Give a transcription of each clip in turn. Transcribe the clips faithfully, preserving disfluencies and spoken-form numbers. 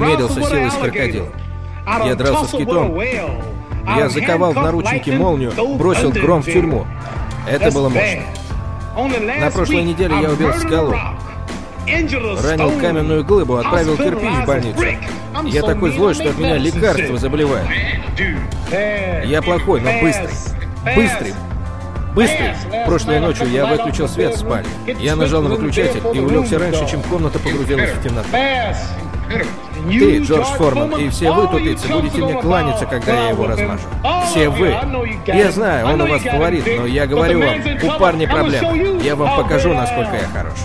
померился силой с крокодилом. Я дрался с китом. Я заковал в наручники молнию, бросил Гром в тюрьму. Это было мощно. На прошлой неделе я убил скалу. Ранил каменную глыбу, отправил кирпич в больницу. Я такой злой, что от меня лекарства заболевают. Я плохой, но быстрый. Быстрый. Быстрый. Прошлой ночью я выключил свет в спальне. Я нажал на выключатель и улегся раньше, чем комната погрузилась в темноту. Ты, Джордж Форман, и все вы, тупицы, будете мне кланяться, когда я его размажу. Все вы. Я знаю, он у вас фаворит, но я говорю вам, у парня проблема. Я вам покажу, насколько я хорош.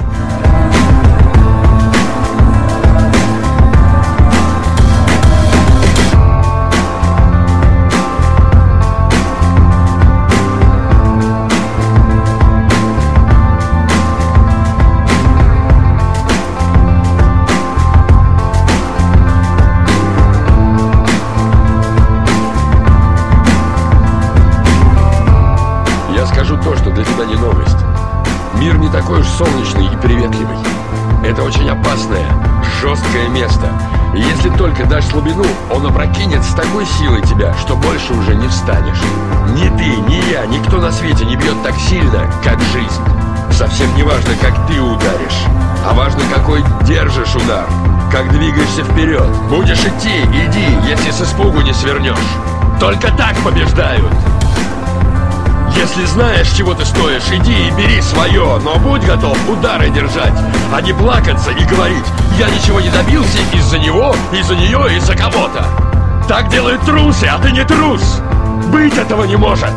Мир не такой уж солнечный и приветливый. Это очень опасное, жесткое место. И если только дашь слабину, он опрокинет с такой силой тебя, что больше уже не встанешь. Ни ты, ни я, никто на свете не бьет так сильно, как жизнь. Совсем не важно, как ты ударишь, а важно, какой держишь удар, как двигаешься вперед. Будешь идти, иди, если с испугу не свернешь. Только так побеждают. Если знаешь, чего ты стоишь, иди и бери свое, но будь готов удары держать, а не плакаться и говорить: я ничего не добился из-за него, из-за нее, из-за кого-то. Так делают трусы, а ты не трус. Быть этого не может.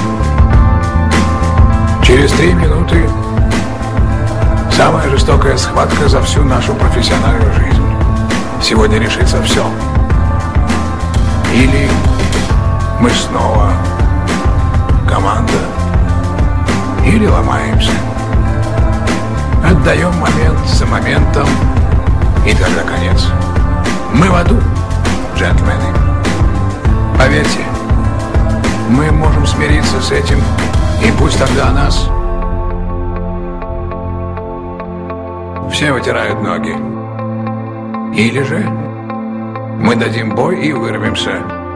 Через три минуты самая жестокая схватка за всю нашу профессиональную жизнь. Сегодня решится все. Или мы снова команда, или ломаемся. Отдаем момент за моментом, и тогда конец. Мы в аду, джентльмены. Поверьте, мы можем смириться с этим, и пусть тогда нас все вытирают ноги. Или же мы дадим бой и вырвемся,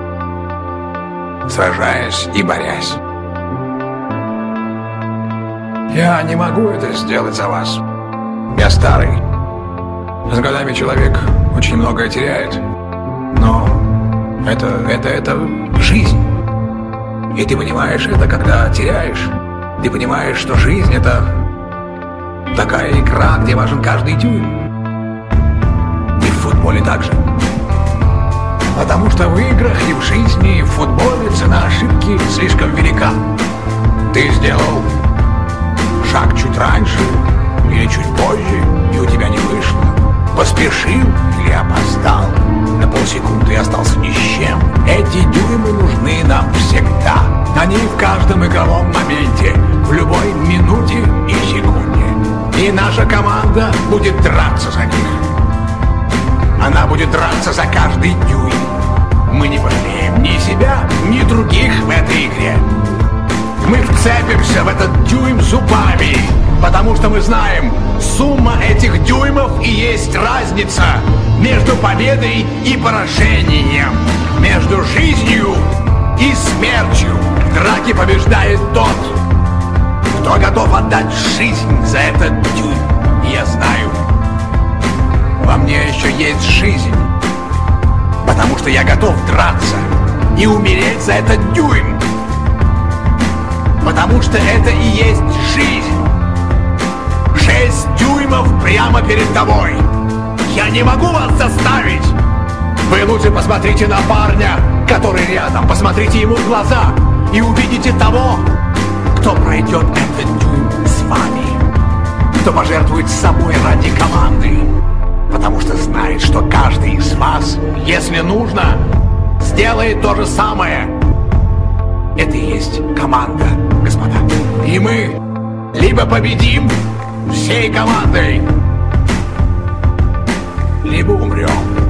сражаясь и борясь. Я не могу это сделать за вас. Я старый. С годами человек очень многое теряет. Но это, это, это жизнь. И ты понимаешь это, когда теряешь. Ты понимаешь, что жизнь — это такая игра, где важен каждый дюйм. И в футболе также. Потому что в играх и в жизни, и в футболе цена ошибки слишком велика. Ты сделал шаг чуть раньше или чуть позже, и у тебя не вышло. Поспешил или опоздал на полсекунды и остался ни с чем. Эти дюймы нужны нам всегда. Они в каждом игровом моменте, в любой минуте и секунде. И наша команда будет драться за них. Она будет драться за каждый дюйм. Мы не пожалеем ни себя, ни других в этой игре. Мы вцепимся в этот дюйм зубами, потому что мы знаем, сумма этих дюймов и есть разница между победой и поражением, между жизнью и смертью. В драке побеждает тот, кто готов отдать жизнь за этот дюйм. И я знаю, во мне еще есть жизнь, потому что я готов драться и умереть за этот дюйм. Потому что это и есть жизнь. Шесть дюймов прямо перед тобой. Я не могу вас заставить. Вы лучше посмотрите на парня, который рядом. Посмотрите ему в глаза и увидите того, кто пройдет этот дюйм с вами. Кто пожертвует собой ради команды. Потому что знает, что каждый из вас, если нужно, сделает то же самое. Это и есть команда, господа. И мы либо победим всей командой, либо умрем.